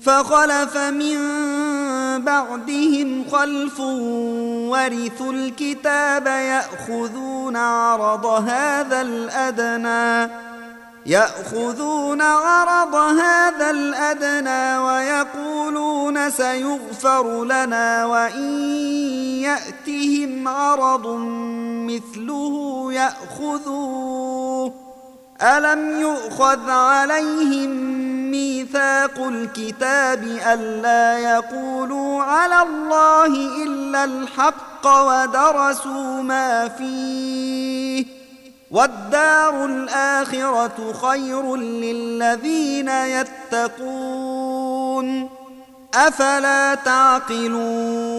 فخلف من بعدهم خلف ورثوا الكتاب يأخذون عرض هذا الأدنى ويقولون سيغفر لنا وإن يأتهم عرض مثله يأخذوه ألم يؤخذ عليهم ميثاق الكتاب ألا يقولوا على الله إلا الحق ودرسوا ما فيه والدار الآخرة خير للذين يتقون أفلا تعقلون